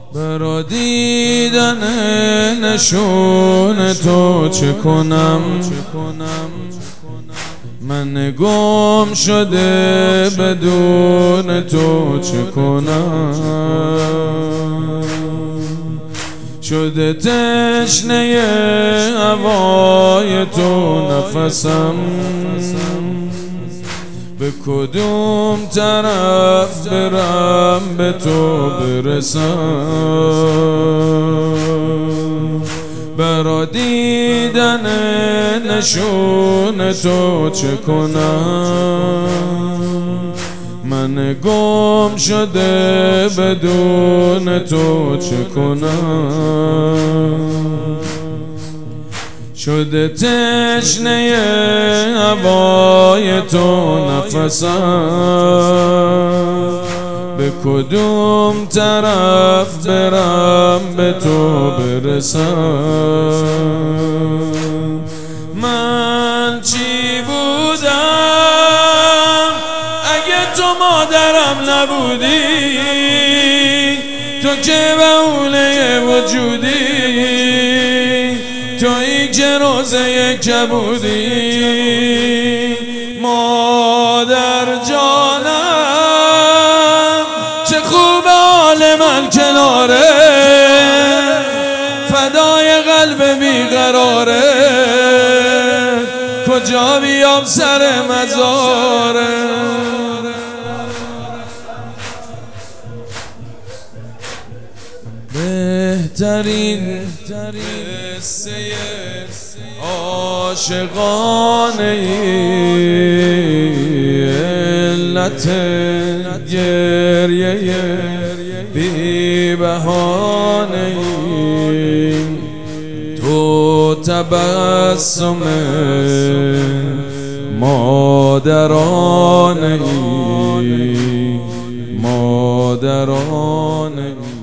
برا دیدن نشون تو چه کنم؟ من گم شده بدون تو چه کنم؟ شده تشنه هوای تو نفسم، به کدوم طرف برم به تو برسم؟ برا دیدن نشون تو چه کنم؟ من گم شده بدون تو چه کنم؟ شده تشنه هوای تو نفسم، به کدوم طرف برم به تو برسم؟ من چی بودم اگه تو مادرم نبودی؟ تو که بهونه وجودی، تویی که روزه کبودی. مادر جانم چه خوب حال من کناره، فدای قلب بیقراره، کجا بیام سر مزاره؟ بهترین قصه عاشقانه علت گریه بی بهانه تو تبسم مادرانه